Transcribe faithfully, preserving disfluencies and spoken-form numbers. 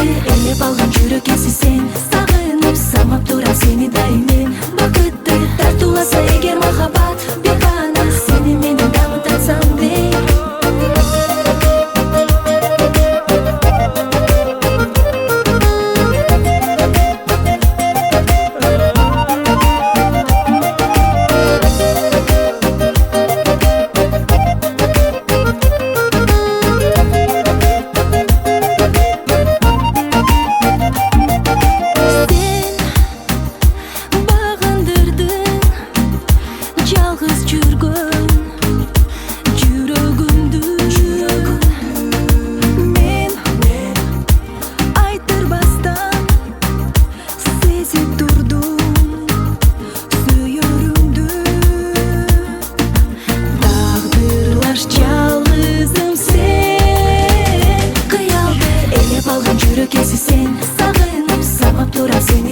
Кыялды элеп алган жүрөк эси сен. Сагынып самап турам сени дайым. Бакытты тартууласа эгер махаббат бекана, сени менен дамытсам дейм. Жалгыз жүргөн жүрөгүмдү мен айтырбастан сезип турдум сүйөрүмдү. Тагдырлаш жалгызым сен. Кыялды элеп алган жүрөк эси сен. Сагынып самап турам сени